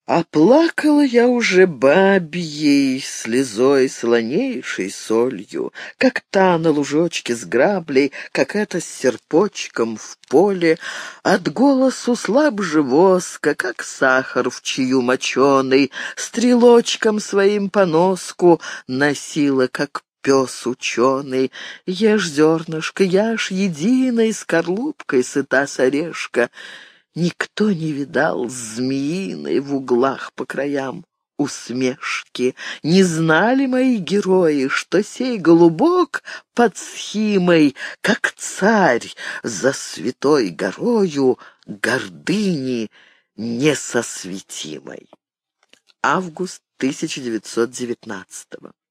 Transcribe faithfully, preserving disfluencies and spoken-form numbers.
А плакала я уже бабьей слезой, слонейшей солью, как та на лужочке с граблей, как эта с серпочком в поле. От голосу слабже воска, как сахар в чаю моченый, стрелочком своим по носку носила, как пес ученый. Ешь, зернышко, ешь единой скорлупкой сыта с орешка. Никто не видал змеиной в углах по краям усмешки. Не знали мои герои, что сей голубок под схимой, как царь за святой горою гордыни несосветимой. Август тысяча девятьсот девятнадцатого.